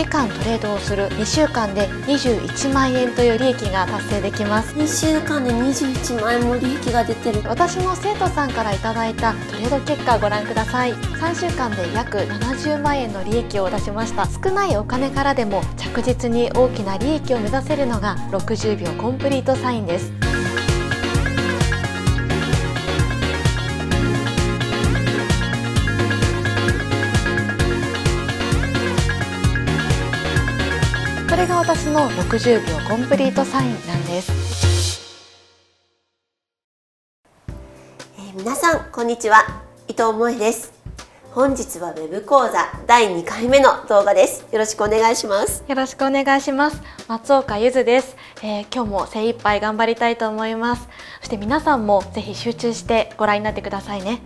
時間トレードをする2週間で21万円という利益が達成できます。 2週間で21万円も利益が出てる。 私の生徒さんからいただいたトレード結果をご覧ください。3週間で約70万円の利益を出しました。少ないお金からでも着実に大きな利益を目指せるのが60秒コンプリートサインです。これが私の60秒コンプリートサインなんです。 皆さんこんにちは、伊藤萌です。本日はウェブ講座第2回目の動画です。よろしくお願いします。 よろしくお願いします。松岡ゆずです。今日も精一杯頑張りたいと思います。そして皆さんもぜひ集中してご覧になってくださいね。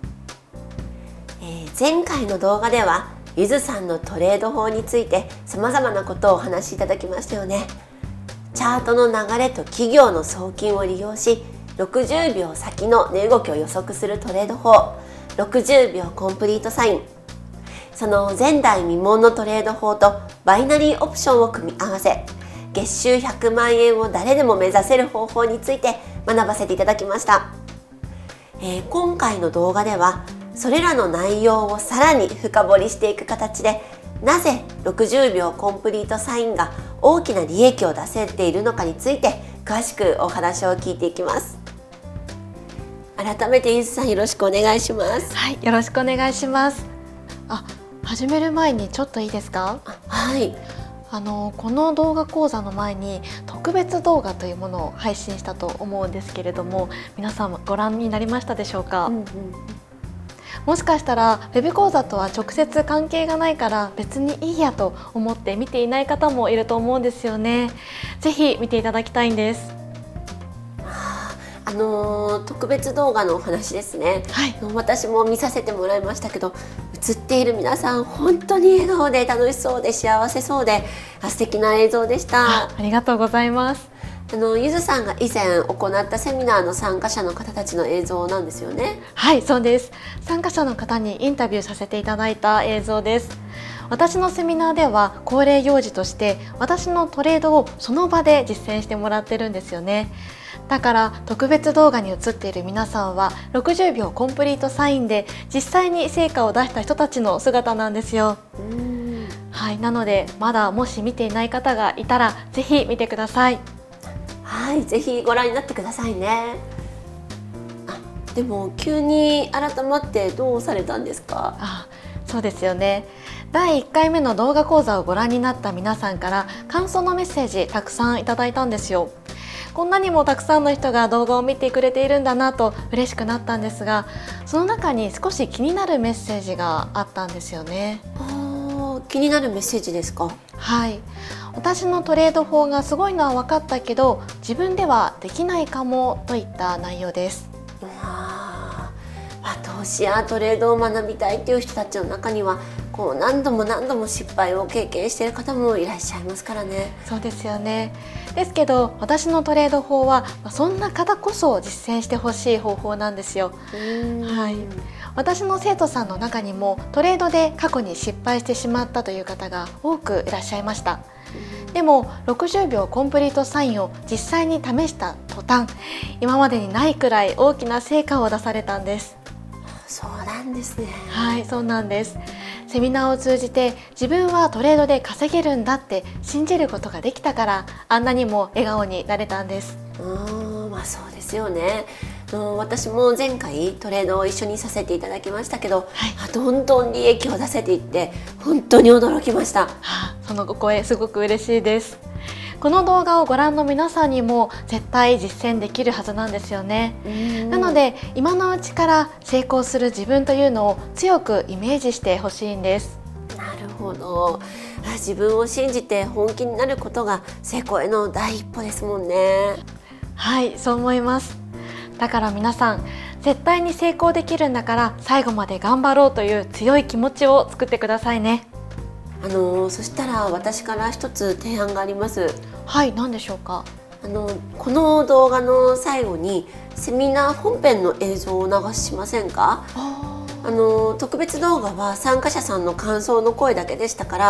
前回の動画ではゆずさんのトレード法について様々なことをお話しいただきましたよね。チャートの流れと企業の送金を利用し、60秒先の値動きを予測するトレード法、60秒コンプリートサイン、その前代未聞のトレード法とバイナリーオプションを組み合わせ、月収100万円を誰でも目指せる方法について学ばせていただきました。今回の動画ではそれらの内容をさらに深掘りしていく形で、なぜ60秒コンプリートサインが大きな利益を出せているのかについて詳しくお話を聞いていきます。改めてゆずさん、よろしくお願いします。 はい、よろしくお願いします。始める前にちょっといいですか？ はい。 この動画講座の前に特別動画というものを配信したと思うんですけれども、皆さんご覧になりましたでしょうか？もしかしたらウェブ講座とは直接関係がないから別にいいやと思って見ていない方もいると思うんですよね。ぜひ見ていただきたいんです。 特別動画のお話ですね。 はい、 私も見させてもらいましたけど、映っている皆さん本当に笑顔で楽しそうで幸せそうで素敵な映像でした。 ありがとうございます。 ゆずさんが以前行ったセミナーの参加者の方たちの映像なんですよね。 はい、そうです。参加者の方にインタビューさせていただいた映像です。私のセミナーでは恒例行事として私のトレードをその場で実践してもらってるんですよね。だから特別動画に映っている皆さんは60秒コンプリートサインで実際に成果を出した人たちの姿なんですよ。はい、なのでまだもし見ていない方がいたらぜひ見てください。 はい、ぜひご覧になってくださいね。でも急に改まってどうされたんですか？ そうですよね。第1回目の動画講座をご覧になった皆さんから感想のメッセージたくさんいただいたんですよ。こんなにもたくさんの人が動画を見てくれているんだなと嬉しくなったんですが、その中に少し気になるメッセージがあったんですよね。 気になるメッセージですか？ はい、私のトレード法がすごいのは分かったけど自分ではできないかもといった内容です。 投資やトレードを学びたいという人たちの中には何度も何度も失敗を経験している方もいらっしゃいますからね。 そうですよね。ですけど私のトレード法はそんな方こそ実践してほしい方法なんですよ。はい、私の生徒さんの中にもトレードで過去に失敗してしまったという方が多くいらっしゃいました。でも60秒コンプリートサインを実際に試した途端、今までにないくらい大きな成果を出されたんです。 そうなんですね。 はい、そうなんです。セミナーを通じて自分はトレードで稼げるんだって信じることができたからあんなにも笑顔になれたんです。 そうですよね。私も前回トレードを一緒にさせていただきましたけど、どんどん利益を出せていって本当に驚きました。 そのお声すごく嬉しいです。この動画をご覧の皆さんにも絶対実践できるはずなんですよね。なので今のうちから成功する自分というのを強くイメージしてほしいんです。 なるほど。自分を信じて本気になることが成功への第一歩ですもんね。 はい、そう思います。だから皆さん絶対に成功できるんだから最後まで頑張ろうという強い気持ちを作ってくださいね。 そしたら私から一つ提案があります。 はい、何でしょうか？ この動画の最後にセミナー本編の映像を流しませんか？特別動画は参加者さんの感想の声だけでしたから、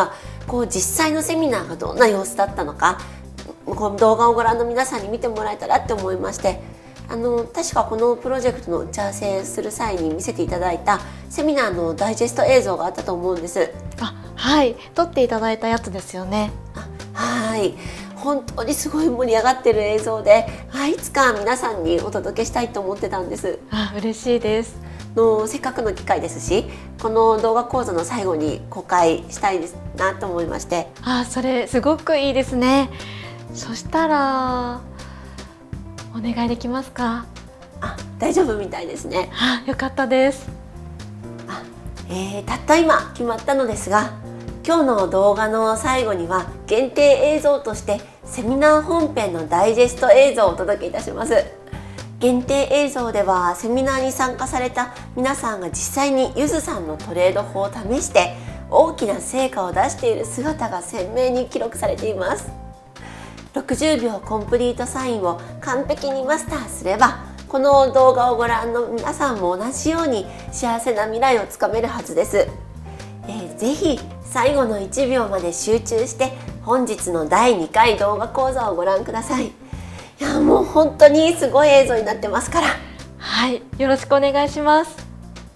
実際のセミナーがどんな様子だったのか、この動画をご覧の皆さんに見てもらえたらって思いまして、確かこのプロジェクトの打ち合わせする際に見せていただいたセミナーのダイジェスト映像があったと思うんです。 はい、撮っていただいたやつですよね。 はい、本当にすごい盛り上がってる映像で、いつか皆さんにお届けしたいと思ってたんです。 嬉しいです。 せっかくの機会ですし、この動画講座の最後に公開したいですなと思いまして。 それすごくいいですね。そしたらお願いできますか？ 大丈夫みたいですね。 よかったです。 たった今決まったのですが、今日の動画の最後には限定映像としてセミナー本編のダイジェスト映像をお届けいたします。限定映像ではセミナーに参加された皆さんが実際にゆずさんのトレード法を試して大きな成果を出している姿が鮮明に記録されています。60秒コンプリートサインを完璧にマスターすれば、この動画をご覧の皆さんも同じように幸せな未来をつかめるはずです。ぜひ最後の1秒まで集中して本日の第2回動画講座をご覧ください。もう本当にすごい映像になってますから。 よろしくお願いします。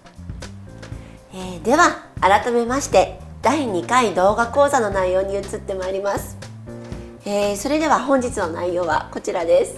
では改めまして第2回動画講座の内容に移ってまいります。それでは本日の内容はこちらです。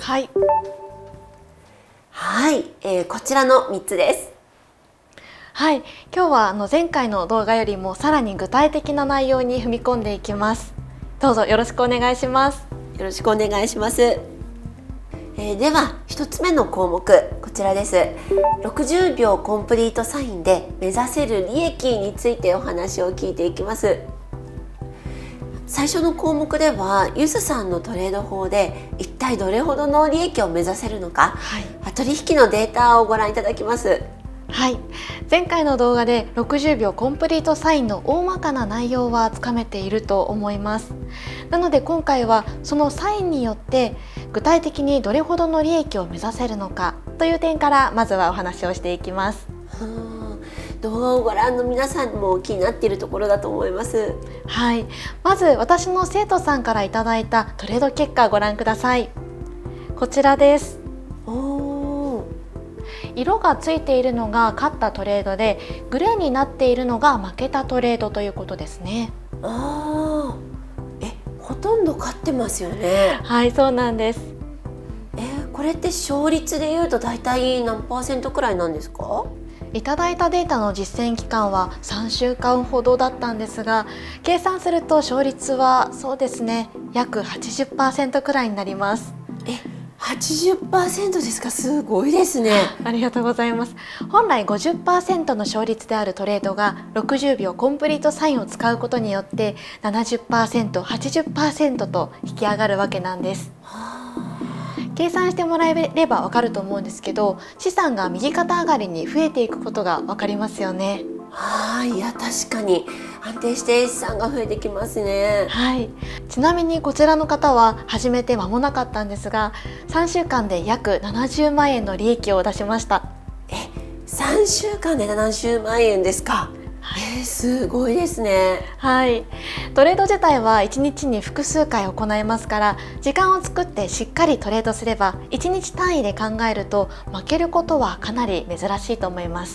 こちらの3つです。 今日は前回の動画よりもさらに具体的な内容に踏み込んでいきます。どうぞよろしくお願いします。 よろしくお願いします。では1つ目の項目、こちらです。60秒コンプリートサインで目指せる利益についてお話を聞いていきます。最初の項目ではゆずさんのトレード法で一体どれほどの利益を目指せるのか、取引のデータをご覧いただきます。 前回の動画で60秒コンプリートサインの大まかな内容はつかめていると思います。なので今回はそのサインによって具体的にどれほどの利益を目指せるのかという点からまずはお話をしていきます。 動画をご覧の皆さんも気になっているところだと思います。 まず私の生徒さんからいただいたトレード結果をご覧ください。こちらです。色がついているのが勝ったトレードで、グレーになっているのが負けたトレードということですね。 ほとんど勝ってますよね。 そうなんです。 これって勝率でいうと大体何%くらいなんですか？ いただいたデータの実践期間は3週間ほどだったんですが、計算すると勝率はそうですね、約 80% くらいになります。 80% ですか？すごいですね。 ありがとうございます。本来 50% の勝率であるトレードが60秒コンプリートサインを使うことによって 70%、80% と引き上がるわけなんです。計算してもらえればわかると思うんですけど、資産が右肩上がりに増えていくことがわかりますよね。 確かに安定して資産が増えてきますね。 ちなみにこちらの方は始めて間もなかったんですが、3週間で約70万円の利益を出しました。 3週間で70万円ですか？すごいですね。 トレード自体は1日に複数回行いますから、時間を作ってしっかりトレードすれば1日単位で考えると負けることはかなり珍しいと思います。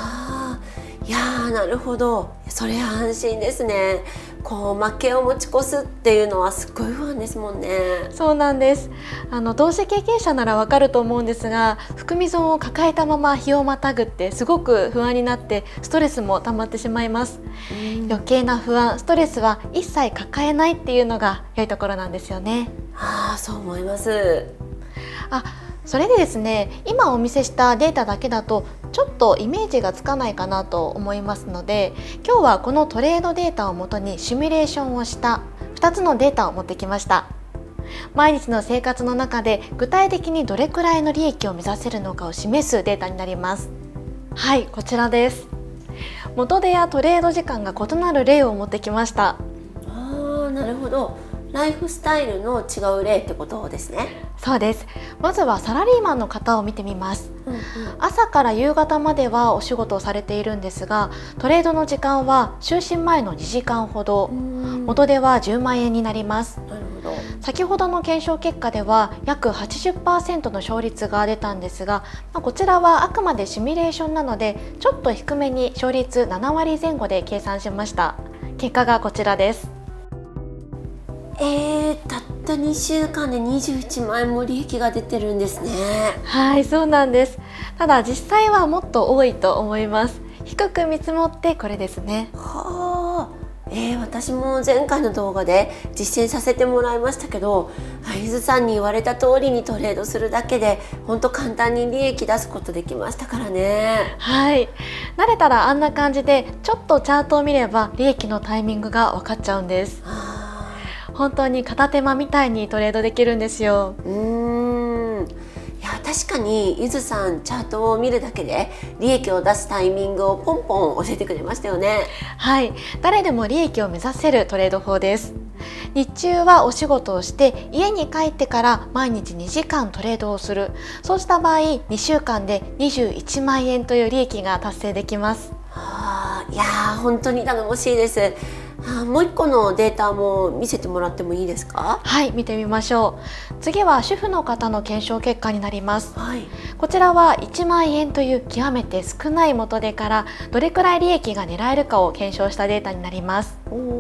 なるほど。それは安心ですね。負けを持ち越すっていうのはすっごい不安ですもんね。 そうなんです。投資経験者ならわかると思うんですが、含み損を抱えたまま日をまたぐってすごく不安になってストレスも溜まってしまいます。余計な不安、ストレスは一切抱えないっていうのが良いところなんですよね。 そう思います。 それでですね、今お見せしたデータだけだとちょっとイメージがつかないかなと思いますので、今日はこのトレードデータをもとにシミュレーションをした2つのデータを持ってきました。毎日の生活の中で具体的にどれくらいの利益を目指せるのかを示すデータになります。こちらです。元手やトレード時間が異なる例を持ってきました。 なるほど。ライフスタイルの違う例ってことですね。 そうです。まずはサラリーマンの方を見てみます。朝から夕方まではお仕事をされているんですが、トレードの時間は就寝前の2時間ほど、 元手は10万円になります。 なるほど。 先ほどの検証結果では約 80% の勝率が出たんですが、こちらはあくまでシミュレーションなのでちょっと低めに勝率7割前後で計算しました。結果がこちらです。 たった2週間で21万円も利益が出てるんですね。 はい、そうなんです。ただ実際はもっと多いと思います。低く見積もってこれですね。 はあ。私も前回の動画で実践させてもらいましたけど、伊豆さんに言われた通りにトレードするだけで本当簡単に利益出すことできましたからね。 はい、慣れたらあんな感じでちょっとチャートを見れば利益のタイミングが分かっちゃうんです。本当に片手間みたいにトレードできるんですよ。 いや確かにゆずさんチャートを見るだけで利益を出すタイミングをポンポン教えてくれましたよね。 はい、誰でも利益を目指せるトレード法です。日中はお仕事をして家に帰ってから毎日2時間トレードをする。そうした場合2週間で21万円という利益が達成できます。 いや本当に頼もしいです。もう一個のデータも見せてもらってもいいですか？ はい、見てみましょう。次は主婦の方の検証結果になります。 はい、 こちらは1万円という極めて少ない元手からどれくらい利益が狙えるかを検証したデータになります。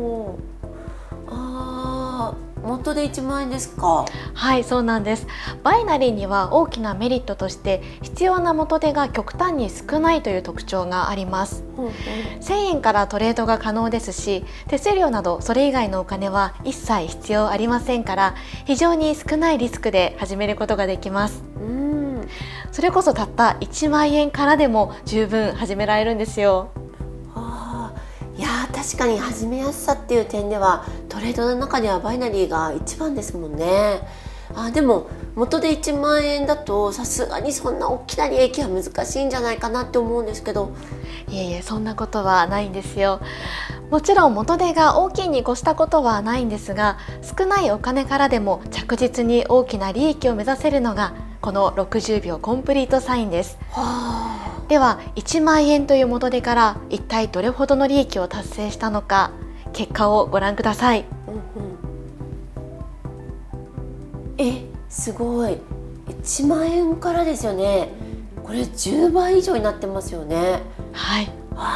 元で1万円ですか？ はい、そうなんです。バイナリーには大きなメリットとして必要な元手が極端に少ないという特徴があります。1000円からトレードが可能ですし、手数料などそれ以外のお金は一切必要ありませんから、非常に少ないリスクで始めることができます。それこそたった1万円からでも十分始められるんですよ。 いや確かに始めやすさっていう点ではトレードの中ではバイナリーが一番ですもんね。でも元で1万円だとさすがにそんな大きな利益は難しいんじゃないかなって思うんですけど。 いえいえ、そんなことはないんですよ。もちろん元手が大きいに越したことはないんですが、少ないお金からでも着実に大きな利益を目指せるのがこの60秒コンプリートサインです。では1万円という元手から一体どれほどの利益を達成したのか、結果をご覧ください。 すごい。1万円からですよね。これ10倍以上になってますよね。 はい。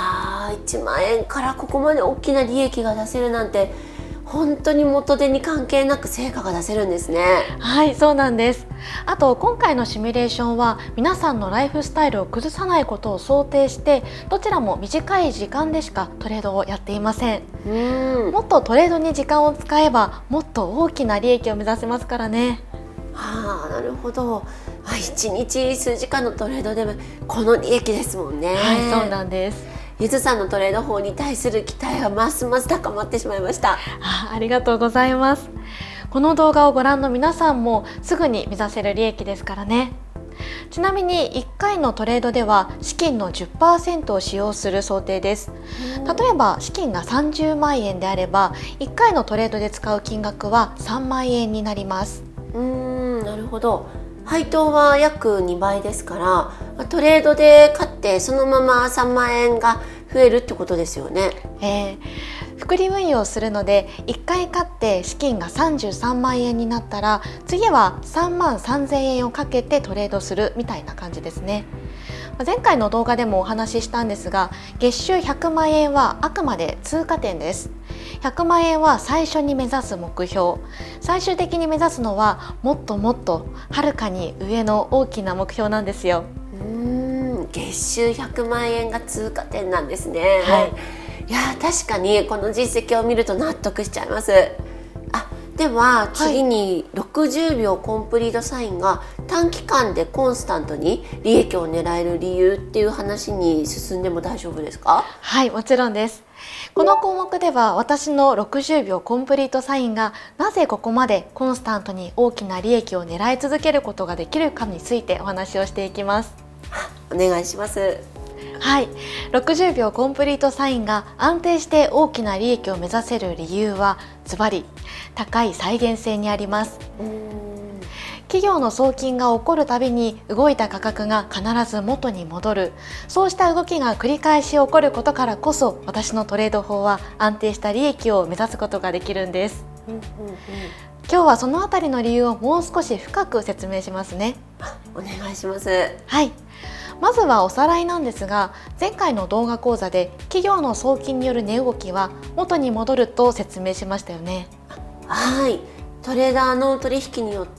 1万円からここまで大きな利益が出せるなんて、本当に元手に関係なく成果が出せるんですね。 はい、そうなんです。あと今回のシミュレーションは皆さんのライフスタイルを崩さないことを想定して、どちらも短い時間でしかトレードをやっていません。もっとトレードに時間を使えばもっと大きな利益を目指せますからね。 なるほど。1日数時間のトレードでもこの利益ですもんね。 はい、そうなんです。 ゆずさんのトレード法に対する期待はますます高まってしまいました。 ありがとうございます。この動画をご覧の皆さんもすぐに目指せる利益ですからね。ちなみに1回のトレードでは資金の 10% を使用する想定です。例えば資金が30万円であれば1回のトレードで使う金額は3万円になります。 なるほど。配当は約2倍ですから、トレードで勝ってそのまま3万円が増えるってことですよね。 複利運用するので1回勝って資金が33万円になったら次は3万3000円をかけてトレードするみたいな感じですね。前回の動画でもお話ししたんですが、月収100万円はあくまで通過点です。100万円は最初に目指す目標。最終的に目指すのはもっともっとはるかに上の大きな目標なんですよ。 月収100万円が通過点なんですね。いや確かにこの実績を見ると納得しちゃいます。では次に60秒コンプリートサインが短期間でコンスタントに利益を狙える理由っていう話に進んでも大丈夫ですか？ はい、もちろんです。この項目では私の60秒コンプリートサインがなぜここまでコンスタントに大きな利益を狙い続けることができるかについてお話をしていきます。 お願いします。 はい、60秒コンプリートサインが安定して大きな利益を目指せる理由はズバリ高い再現性にあります。企企業の送金が起こるたびに動いた価格が必ず元に戻る、そうした動きが繰り返し起こることからこそ、私のトレード法は安定した利益を目指すことができるんです。今日はそのあたりの理由をもう少し深く説明しますね。 お願いします。 はい、まずはおさらいなんですが、前回の動画講座で企業の送金による値動きは元に戻ると説明しましたよね。 はい、トレーダーの取引によって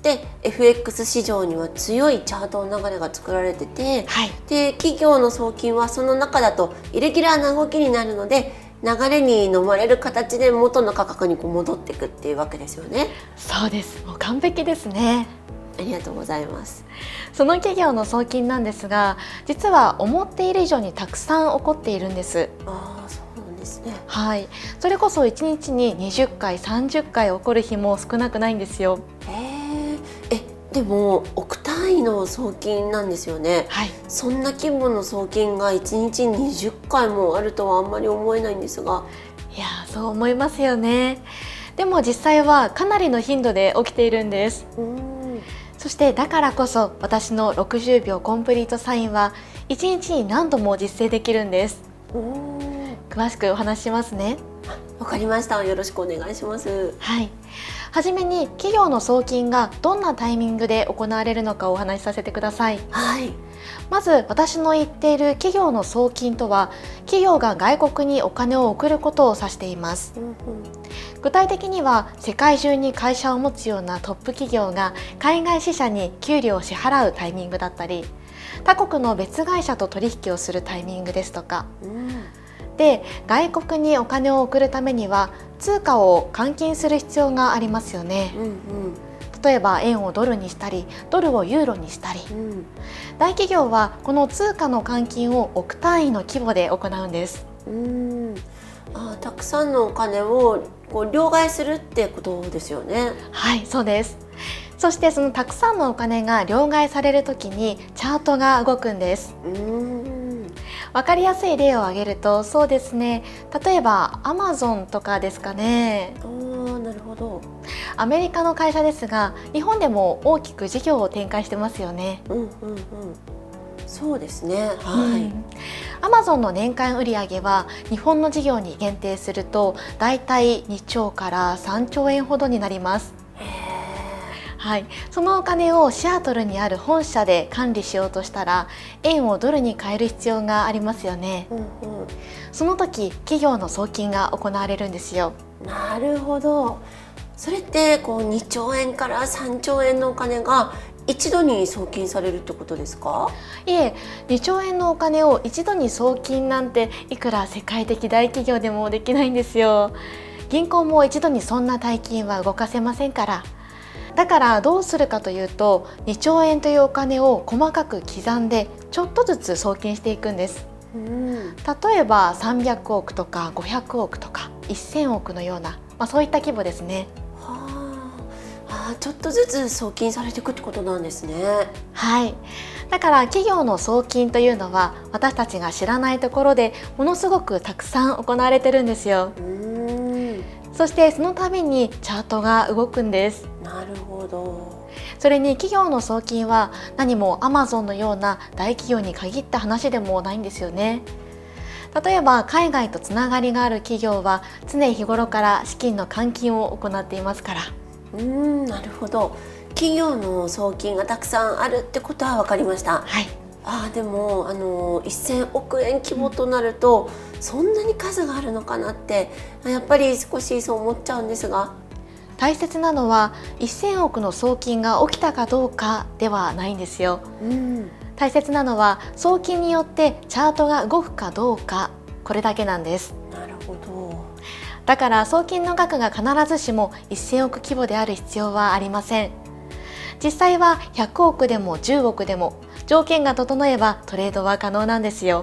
FX 市場には強いチャートの流れが作られてて、で企業の送金はその中だとイレギュラーな動きになるので、流れに飲まれる形で元の価格に戻っていくっていうわけですよね。 そうです。もう完璧ですね。 ありがとうございます。 その企業の送金なんですが、実は思っている以上にたくさん起こっているんです。 そうなんですね。 はい、それこそ1日に20回30回起こる日も少なくないんですよ。 でも億単位の送金なんですよね。 はい、 そんな規模の送金が1日20回もあるとはあんまり思えないんですが。 いや、そう思いますよね。でも実際はかなりの頻度で起きているんです。そしてだからこそ私の60秒コンプリートサインは1日に何度も実践できるんです。詳しくお話ししますね。 わかりました。よろしくお願いします。 はい。はじめに企業の送金がどんなタイミングで行われるのかをお話しさせてください。 はい。 まず私の言っている企業の送金とは、企業が外国にお金を送ることを指しています。具体的には世界中に会社を持つようなトップ企業が海外支社に給料を支払うタイミングだったり、他国の別会社と取引をするタイミングですとか、で外国にお金を送るためには通貨を換金する必要がありますよね。例えば円をドルにしたりドルをユーロにしたり、大企業はこの通貨の換金を億単位の規模で行うんです。 たくさんのお金を両替するってことですよね。 はい、そうです。そしてそのたくさんのお金が両替されるときにチャートが動くんです。わかりやすい例を挙げると、そうですね、例えばアマゾンとかですかね。 なるほど。 アメリカの会社ですが、日本でも大きく事業を展開してますよね。 そうですね。 アマゾンの年間売上は日本の事業に限定するとだいたい2兆から3兆円ほどになります。はい、そのお金をシアトルにある本社で管理しようとしたら円をドルに変える必要がありますよね。その時企業の送金が行われるんですよ。 なるほど。それって2兆円から3兆円のお金が一度に送金されるってことですか？ いえ、2兆円のお金を一度に送金なんていくら世界的大企業でもできないんですよ。銀行も一度にそんな大金は動かせませんから。だからどうするかというと、2兆円というお金を細かく刻んでちょっとずつ送金していくんです。例えば300億とか500億とか1000億のような、そういった規模ですね。 ちょっとずつ送金されていくってことなんですね。 はい。だから企業の送金というのは私たちが知らないところでものすごくたくさん行われてるんですよ。そしてその度にチャートが動くんです。 なるほど。 それに企業の送金は何もアマゾンのような大企業に限った話でもないんですよね。例えば海外とつながりがある企業は常日頃から資金の換金を行っていますから。 なるほど。企業の送金がたくさんあるってことは分かりました。 はい。 でも1000億円規模となるとそんなに数があるのかなってやっぱり少しそう思っちゃうんですが。 大切なのは1000億の送金が起きたかどうかではないんですよ。大切なのは送金によってチャートが動くかどうか、これだけなんです。 なるほど。 だから送金の額が必ずしも1000億規模である必要はありません。実際は100億でも10億でも条件が整えばトレードは可能なんですよ。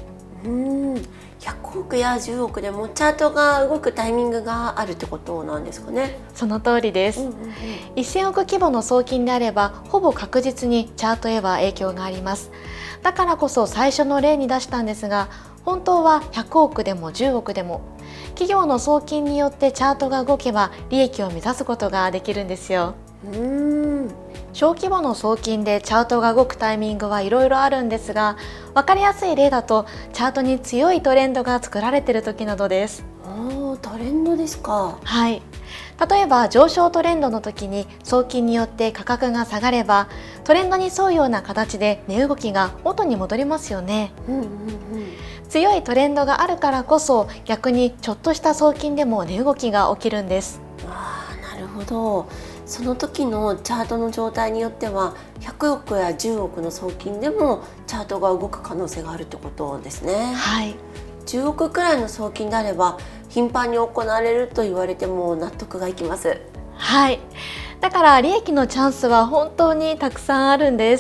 100億や10億でもチャートが動くタイミングがあるってことなんですかね。 その通りです。1000億規模の送金であればほぼ確実にチャートへは影響があります。だからこそ最初の例に出したんですが、本当は100億でも10億でも企業の送金によってチャートが動けば利益を目指すことができるんですよ。 小規模の送金でチャートが動くタイミングはいろいろあるんですが、分かりやすい例だとチャートに強いトレンドが作られている時などです。 トレンドですか。 はい。例えば上昇トレンドの時に送金によって価格が下がれば、トレンドに沿うような形で値動きが元に戻りますよね。強いトレンドがあるからこそ、逆にちょっとした送金でも値動きが起きるんです。 なるほど。その時のチャートの状態によっては100億や10億の送金でもチャートが動く可能性があるってことですね。 はい。 10億くらいの送金であれば頻繁に行われると言われても納得がいきます。 はい。だから利益のチャンスは本当にたくさんあるんです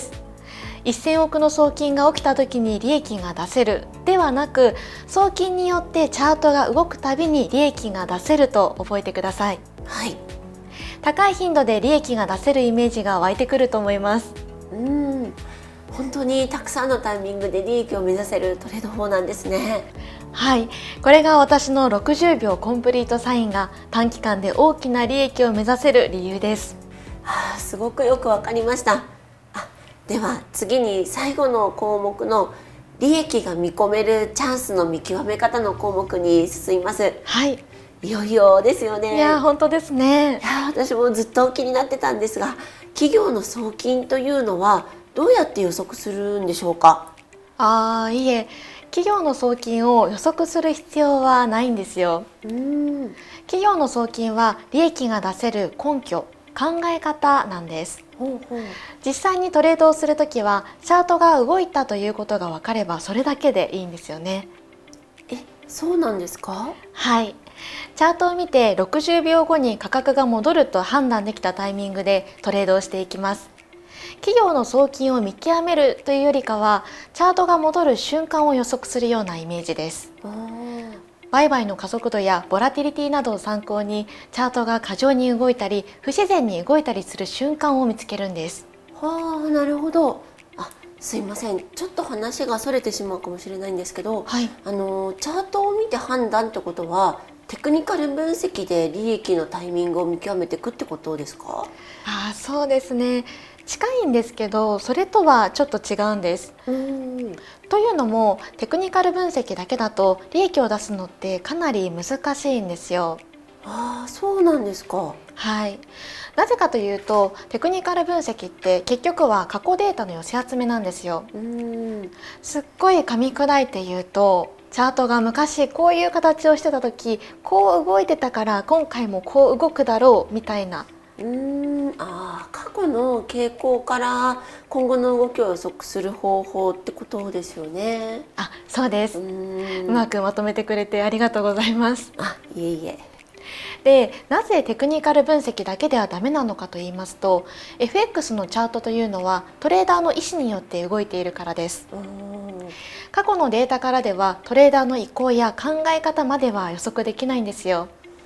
。1000億の送金が起きた時に利益が出せるではなく、送金によってチャートが動くたびに利益が出せると覚えてください。 はい。 高い頻度で利益が出せるイメージが湧いてくると思います。 本当にたくさんのタイミングで利益を目指せるトレード法なんですね。 はい、これが私の60秒コンプリートサインが短期間で大きな利益を目指せる理由です。 すごくよくわかりました。では次に最後の項目の利益が見込めるチャンスの見極め方の項目に進みます。 はい。 いよいよですよね。 いや本当ですね。 私もずっと気になってたんですが、企業の送金というのはどうやって予測するんでしょうか。 いえ、企業の送金を予測する必要はないんですよ。企業の送金は利益が出せる根拠、考え方なんです。実際にトレードをするときはチャートが動いたということが分かればそれだけでいいんですよね。 そうなんですか。 はい。チャートを見て60秒後に価格が戻ると判断できたタイミングでトレードをしていきます。企業の送金を見極めるというよりかは、チャートが戻る瞬間を予測するようなイメージです。売買の加速度やボラティリティなどを参考に、チャートが過剰に動いたり不自然に動いたりする瞬間を見つけるんです。 なるほど。すいません、ちょっと話がそれてしまうかもしれないんですけど、 はい。 チャートを見て判断ってことはテクニカル分析で利益のタイミングを見極めていくってことですか。 そうですね。近いんですけど、それとはちょっと違うんです。というのも、テクニカル分析だけだと利益を出すのってかなり難しいんですよ。 そうなんですか。 はい。なぜかというと、テクニカル分析って結局は過去データの寄せ集めなんですよ。すっごい噛み砕いて言うと、チャートが昔こういう形をしてた時こう動いてたから今回もこう動くだろうみたいな。 過去の傾向から今後の動きを予測する方法ってことですよね。 そうです。うまくまとめてくれてありがとうございます。 いえいえ。 で、なぜテクニカル分析だけではダメなのかと言いますと、 FX のチャートというのはトレーダーの意思によって動いているからです。過去のデータからではトレーダーの意向や考え方までは予測できないんですよ。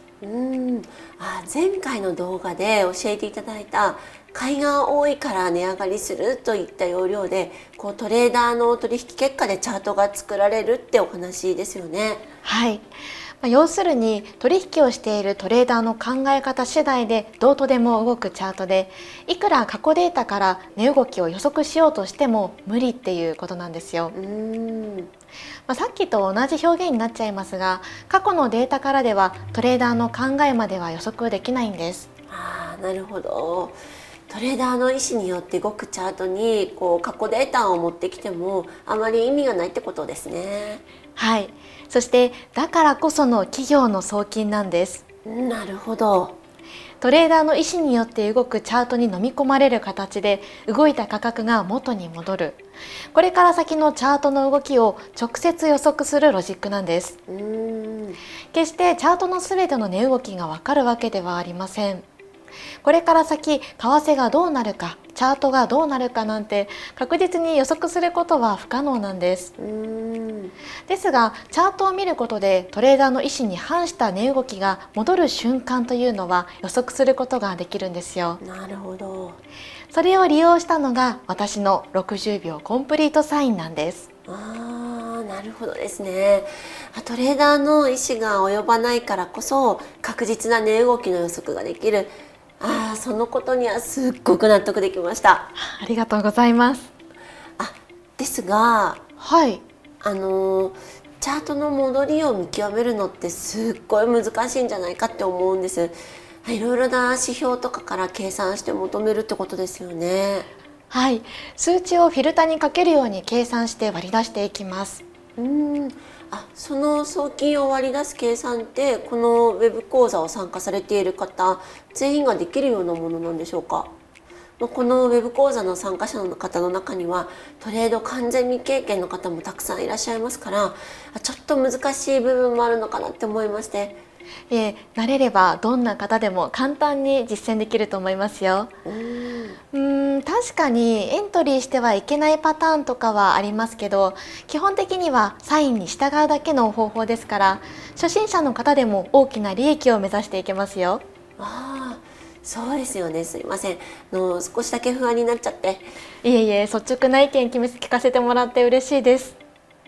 前回の動画で教えていただいた買いが多いから値上がりするといった要領でトレーダーの取引結果でチャートが作られるってお話ですよね。 はい。要するに取引をしているトレーダーの考え方次第でどうとでも動くチャートで、いくら過去データから値動きを予測しようとしても無理っていうことなんですよ。さっきと同じ表現になっちゃいますが、過去のデータからではトレーダーの考えまでは予測できないんです。 なるほど。トレーダーの意思によって動くチャートに過去データを持ってきてもあまり意味がないってことですね。 はい。そしてだからこその企業の送金なんです。 なるほど。 トレーダーの意思によって動くチャートに飲み込まれる形で動いた価格が元に戻る。これから先のチャートの動きを直接予測するロジックなんです。決してチャートのすべての値動きがわかるわけではありません。これから先、為替がどうなるか、チャートがどうなるかなんて確実に予測することは不可能なんです。ですが、チャートを見ることでトレーダーの意思に反した値動きが戻る瞬間というのは予測することができるんですよ。 なるほど。 それを利用したのが私の60秒コンプリートサインなんです。 なるほどですね。トレーダーの意思が及ばないからこそ確実な値動きの予測ができる。 そのことにはすっごく納得できました。 ありがとうございます。 ですが、 はい。 チャートの戻りを見極めるのってすっごい難しいんじゃないかって思うんです。いろいろな指標とかから計算して求めるってことですよね。 はい、数値をフィルターにかけるように計算して割り出していきます。 その送金を割り出す計算ってこのウェブ講座を参加されている方全員ができるようなものなんでしょうか？このウェブ講座の参加者の方の中にはトレード完全未経験の方もたくさんいらっしゃいますから、ちょっと難しい部分もあるのかなって思いまして。 慣れればどんな方でも簡単に実践できると思いますよ。確かにエントリーしてはいけないパターンとかはありますけど、基本的にはサインに従うだけの方法ですから、初心者の方でも大きな利益を目指していけますよ。 そうですよね。すいません、少しだけ不安になっちゃって。 率直な意見聞かせてもらって嬉しいです。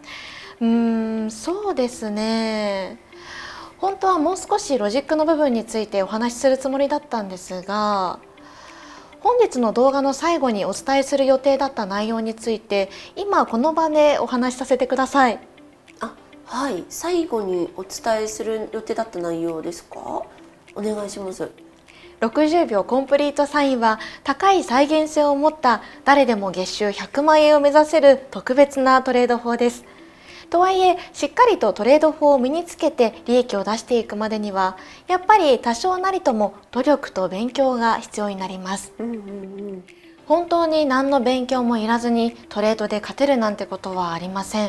そうですね、本当はもう少しロジックの部分についてお話しするつもりだったんですが、本日の動画の最後にお伝えする予定だった内容について今この場でお話しさせてください。 はい、最後にお伝えする予定だった内容ですか？お願いします。 60秒コンプリートサインは高い再現性を持った誰でも月収100万円を目指せる特別なトレード法です。とはいえしっかりとトレード法を身につけて利益を出していくまでにはやっぱり多少なりとも努力と勉強が必要になります。本当に何の勉強もいらずにトレードで勝てるなんてことはありません。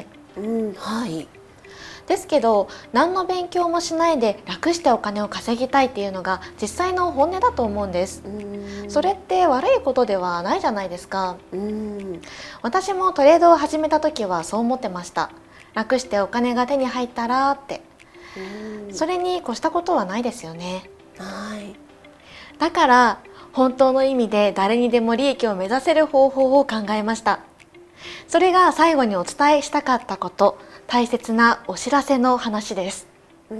ですけど何の勉強もしないで楽してお金を稼ぎたいっていうのが実際の本音だと思うんです。それって悪いことではないじゃないですか。私もトレードを始めた時はそう思ってました。楽してお金が手に入ったらって。それに越したことはないですよね。だから本当の意味で誰にでも利益を目指せる方法を考えました。それが最後にお伝えしたかったこと、大切なお知らせの話です。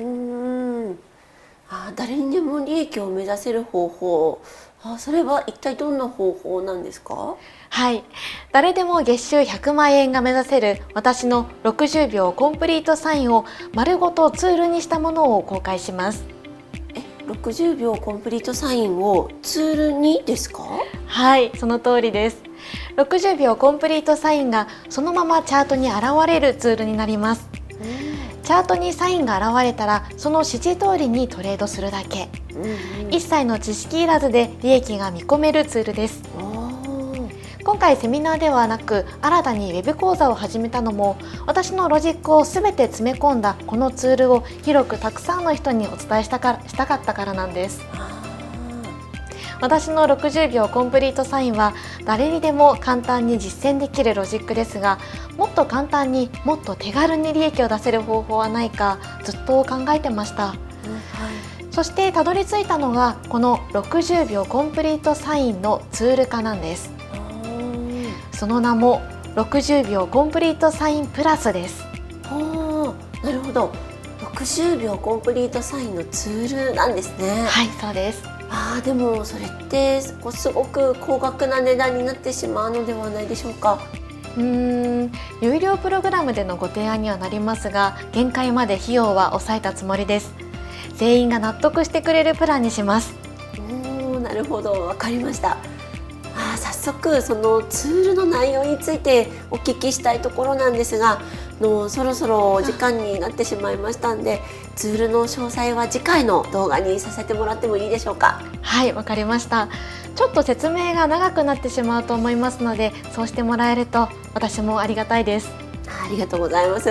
誰にでも利益を目指せる方法、それは一体どんな方法なんですか？ はい、誰でも月収100万円が目指せる私の60秒コンプリートサインを丸ごとツールにしたものを公開します。 60秒コンプリートサインをツールにですか？ はい、その通りです。60秒コンプリートサインがそのままチャートに現れるツールになります。チャートにサインが現れたらその指示通りにトレードするだけ、一切の知識いらずで利益が見込めるツールです。今回セミナーではなく新たにウェブ講座を始めたのも私のロジックを全て詰め込んだこのツールを広くたくさんの人にお伝えしたかったからなんです。私の60秒コンプリートサインは誰にでも簡単に実践できるロジックですが、もっと簡単にもっと手軽に利益を出せる方法はないかずっと考えてました。そしてたどり着いたのがこの60秒コンプリートサインのツール化なんです。その名も60秒コンプリートサインプラスです。 なるほど、60秒コンプリートサインのツールなんですね。 はい、そうです。 でもそれってすごく高額な値段になってしまうのではないでしょうか？ 有料プログラムでのご提案にはなりますが、限界まで費用は抑えたつもりです。全員が納得してくれるプランにします。 なるほど、わかりました。早速そのツールの内容についてお聞きしたいところなんですが、そろそろお時間になってしまいましたんで、ツールの詳細は次回の動画にさせてもらってもいいでしょうか？ はい、わかりました。ちょっと説明が長くなってしまうと思いますので、そうしてもらえると私もありがたいです。 ありがとうございます。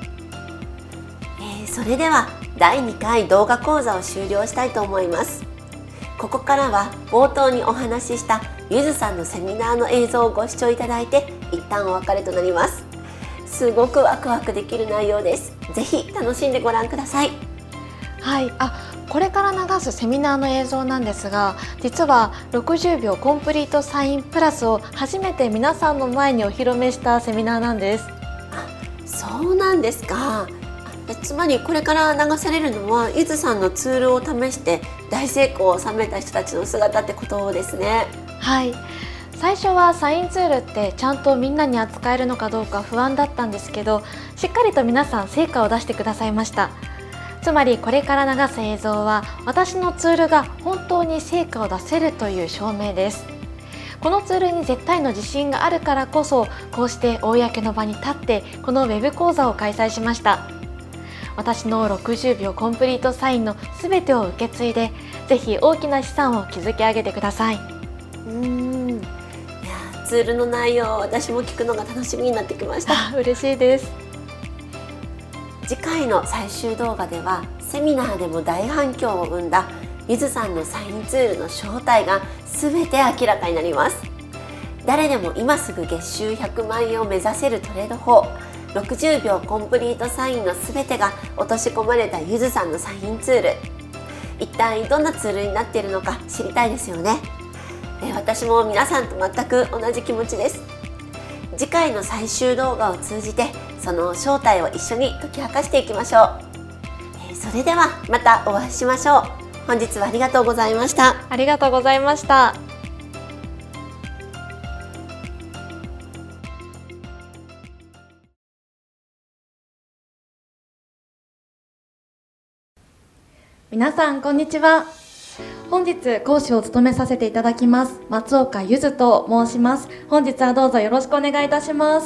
それでは第2回動画講座を終了したいと思います。ここからは冒頭にお話ししたゆずさんのセミナーの映像をご視聴いただいて一旦お別れとなります。すごくワクワクできる内容です。ぜひ楽しんでご覧ください。 はい、これから流すセミナーの映像なんですが、実は60秒コンプリートサインプラスを初めて皆さんの前にお披露目したセミナーなんです。 そうなんですか。 つまりこれから流されるのはゆずさんのツールを試して大成功を収めた人たちの姿ってことですね。 はい、最初はサインツールってちゃんとみんなに扱えるのかどうか不安だったんですけど、しっかりと皆さん成果を出してくださいました。つまりこれから流す映像は私のツールが本当に成果を出せるという証明です。このツールに絶対の自信があるからこそ、こうして公の場に立ってこのウェブ講座を開催しました。私の60秒コンプリートサインのすべてを受け継いで、ぜひ大きな資産を築き上げてください。 いやツールの内容、私も聞くのが楽しみになってきました。 嬉しいです。 次回の最終動画ではセミナーでも大反響を生んだゆずさんのサインツールの正体が全て明らかになります。誰でも今すぐ月収100万円を目指せるトレード法、60秒コンプリートサインの全てが落とし込まれたゆずさんのサインツール、一体どんなツールになっているのか知りたいですよね。私も皆さんと全く同じ気持ちです。次回の最終動画を通じてその正体を一緒に解き明かしていきましょう。それではまたお会いしましょう。本日はありがとうございました。 ありがとうございました。皆さんこんにちは。本日講師を務めさせていただきます松岡ゆずと申します。本日はどうぞよろしくお願いいたします。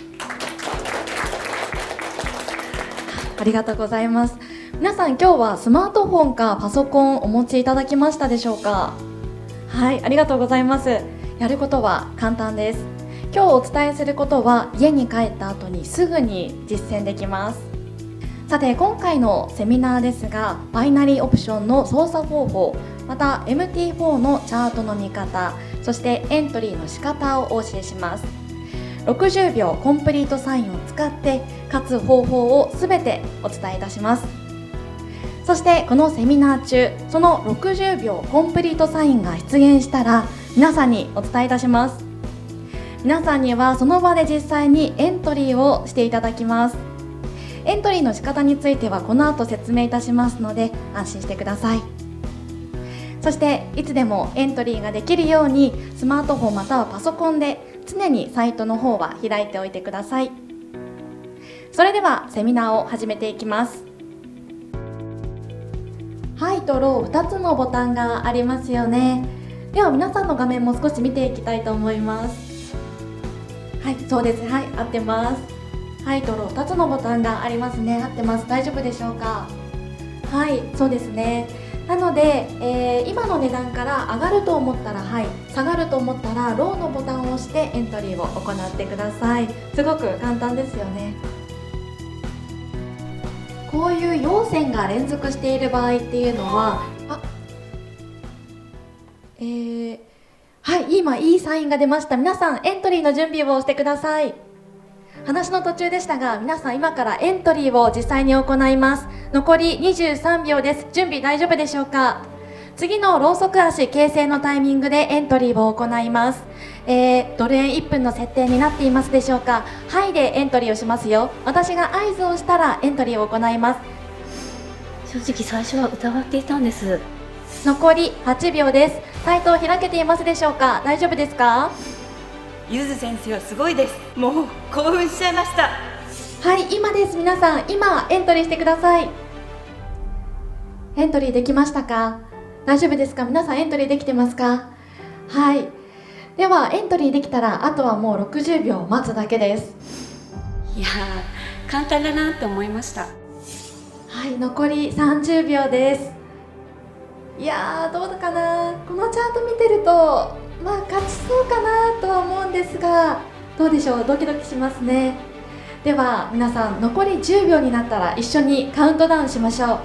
ありがとうございます。皆さん今日はスマートフォンかパソコンお持ちいただきましたでしょうか。はい、ありがとうございます。やることは簡単です。今日お伝えすることは家に帰った後にすぐに実践できます。さて今回のセミナーですが、バイナリーオプションの操作方法、また MT4 のチャートの見方、そしてエントリーの仕方をお教えします。60秒コンプリートサインを使って勝つ方法をすべてお伝えいたします。そしてこのセミナー中、その60秒コンプリートサインが出現したら皆さんにお伝えいたします。皆さんにはその場で実際にエントリーをしていただきます。エントリーの仕方についてはこの後説明いたしますので安心してください。そしていつでもエントリーができるようにスマートフォンまたはパソコンで常にサイトの方は開いておいてください。それではセミナーを始めていきます。ハイとロー2つのボタンがありますよね。では皆さんの画面も少し見ていきたいと思います。はい、そうです。はい、合ってます。ハイとロー2つのボタンがありますね。合ってます。大丈夫でしょうか。はい、そうですね。なので、今の値段から上がると思ったらはい、下がると思ったらローのボタンを押してエントリーを行ってください。すごく簡単ですよね。こういう陽線が連続している場合っていうのははい、今いいサインが出ました。皆さんエントリーの準備をしてください。話の途中でしたが、皆さん今からエントリーを実際に行います。残り23秒です。準備大丈夫でしょうか。次のローソク足形成のタイミングでエントリーを行います。ドル円1分の設定になっていますでしょうか。はいでエントリーをしますよ。私が合図をしたらエントリーを行います。 正直最初は疑っていたんです。 残り8秒です。サイトを開けていますでしょうか。大丈夫ですか。 ゆず先生はすごいです。もう興奮しちゃいました。 はい、今です。皆さん今エントリーしてください。エントリーできましたか。大丈夫ですか。皆さんエントリーできてますか。はい、ではエントリーできたらあとはもう60秒待つだけです。 いやー簡単だなって思いました。 はい、残り30秒です。いやーどうだかな。このチャート見てると勝ちそうかなとは思うんですが、どうでしょう。ドキドキしますね。では皆さん残り10秒になったら一緒にカウントダウンしましょう。はい、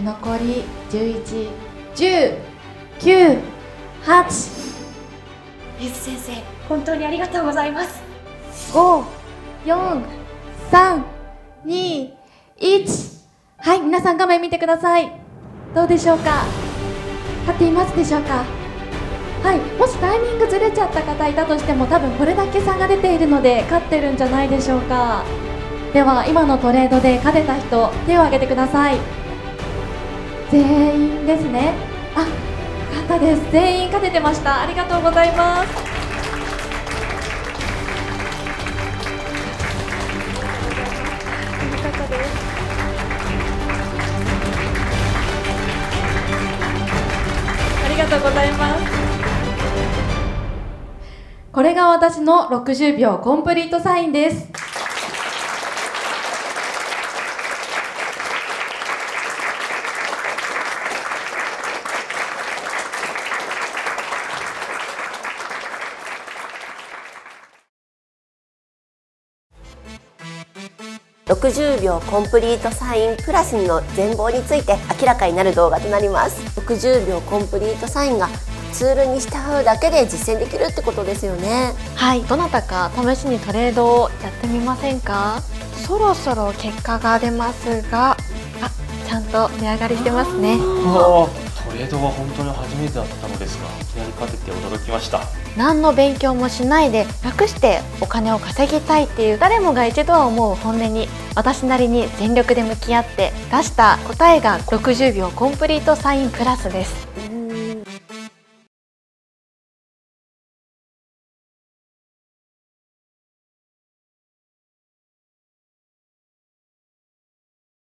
残り11、10、9、8。 ゆず先生本当にありがとうございます。 5、4、3、2、1。はい、皆さん画面見てください。どうでしょうか。勝っていますでしょうか。はい、もしタイミングずれちゃった方いたとしても多分これだけ差が出ているので勝ってるんじゃないでしょうか。 では今のトレードで勝てた人、手を挙げてください。全員ですね。あ、よかったです。全員勝ててました。ありがとうございます。ありがとうございます。これが私の60秒コンプリートサインです。 60秒コンプリートサインプラスの全貌について明らかになる動画となります。60秒コンプリートサインがツールに従うだけで実践できるってことですよね。 はい、どなたか試しにトレードをやってみませんか？そろそろ結果が出ますが、ちゃんと値上がりしてますね。 トレードは本当に初めてだったのですが、いきなり勝てて驚きました。 何の勉強もしないで楽してお金を稼ぎたいっていう誰もが一度は思う本音に私なりに全力で向き合って出した答えが60秒コンプリートサインプラスです。